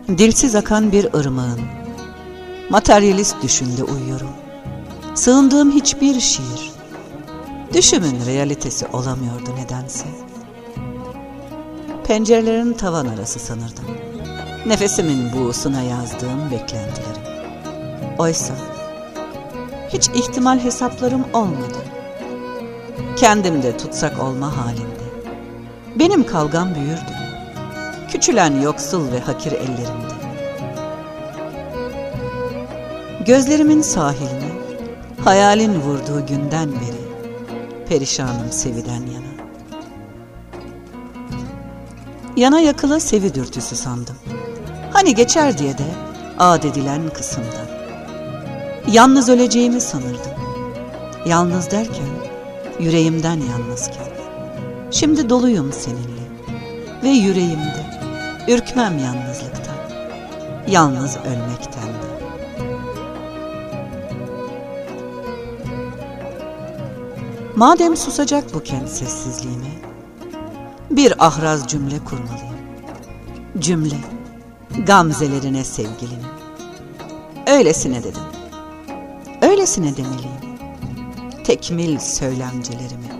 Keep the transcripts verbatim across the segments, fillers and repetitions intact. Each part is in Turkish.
Dilsiz akan bir ırmağın, materyalist düşünde uyuyorum. Sığındığım hiçbir şiir, düşümün realitesi olamıyordu nedense. Pencerelerin tavan arası sanırdım, nefesimin buğusuna yazdığım beklentilerim. Oysa hiç ihtimal hesaplarım olmadı. Kendimde tutsak olma halinde. Benim kavgam büyürdü, küçülen yoksul ve hakir ellerimde. Gözlerimin sahilini hayalin vurduğu günden beri perişanım seviden yana. Yana yakıla sevi dürtüsü sandım. Hani geçer diye de ad edilen kısımda. Yalnız öleceğimi sanırdım. Yalnız derken yüreğimden yalnızken. Şimdi doluyum seninle ve yüreğimde ürkmem yalnızlıktan, yalnız ölmekten de. Madem susacak bu kent sessizliğime, bir ahraz cümle kurmalıyım. Cümle, gamzelerine sevgilinin. Öylesine dedim, öylesine demeliyim, tekmil söylemcelerimi.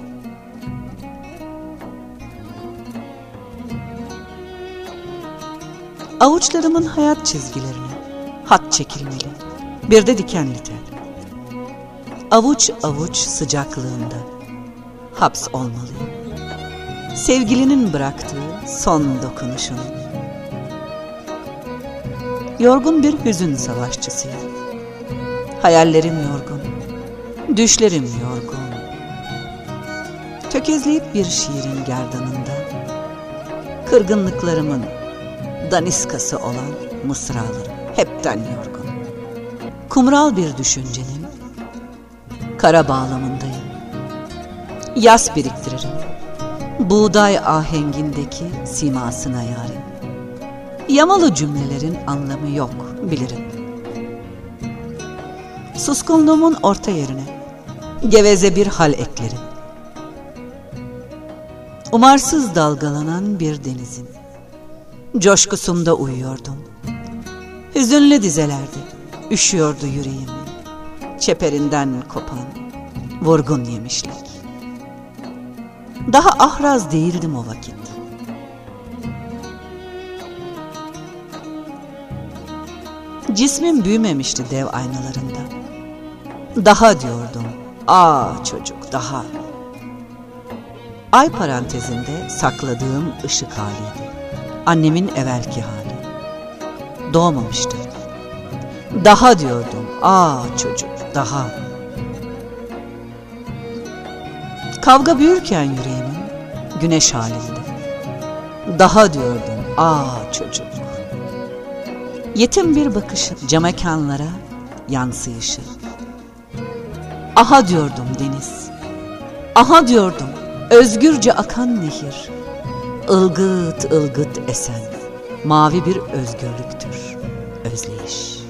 Avuçlarımın hayat çizgilerine hat çekilmeli, bir de dikenli tel. Avuç avuç sıcaklığında haps olmalıyım. Sevgilinin bıraktığı son dokunuşunu. Yorgun bir hüzün savaşçısıyım. Hayallerim yorgun, düşlerim yorgun. Tökezleyip bir şiirin gerdanında, kırgınlıklarımın daniskası olan mısralarım hepten yorgun. Kumral bir düşüncenin kara bağlamındayım. Yas biriktiririm, buğday ahengindeki simasına yarim. Yamalı cümlelerin anlamı yok bilirim. Suskunluğumun orta yerine geveze bir hal eklerim. Umarsız dalgalanan bir denizin coşkusunda uyuyordum. Hüzünlü dizelerde üşüyordu yüreğimi, çeperinden kopan vurgun yemişlik. Daha ahraz değildim o vakit. Cismim büyümemişti dev aynalarında. Daha diyordum, aa çocuk daha. Ay parantezinde sakladığım ışık haliydi. Annemin evvelki hali. Doğmamıştı. Daha diyordum, aa çocuk daha. Kavga büyürken yüreğimin güneş halinde. Daha diyordum, aa çocuk. Yetim bir bakışın camekanlara yansıyışı. Aha diyordum deniz. Aha diyordum özgürce akan nehir. Ilgıt ılgıt esen mavi bir özgürlüktür özleyiş.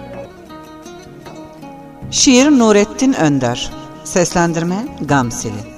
Şiir Nurettin Önder. Seslendirme Gamseli.